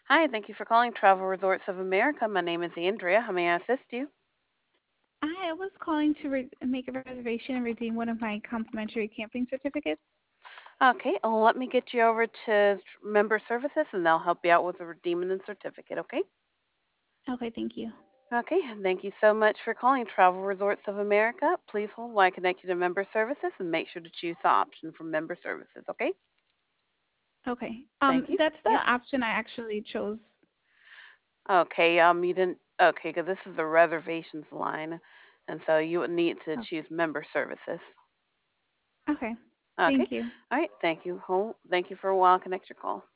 Hi, thank you for calling Travel Resorts of America. My name is Andrea. How may I assist you? I was calling to make a reservation and redeem one of my complimentary camping certificates. Okay, let me get you over to member services and they'll help you out with the redeeming and certificate, okay? Okay, thank you. Okay, thank you so much for calling Travel Resorts of America. Please hold while I connect you to member services and make sure to choose the option from member services, okay? Okay. Thank you. That's the Yep. option I actually chose. Okay, you didn't, okay, because this is the reservations line, and so you would need to Oh, choose member services. okay. Okay, Thank you. all right, thank you. Hold, thank you for a while. Connect your call.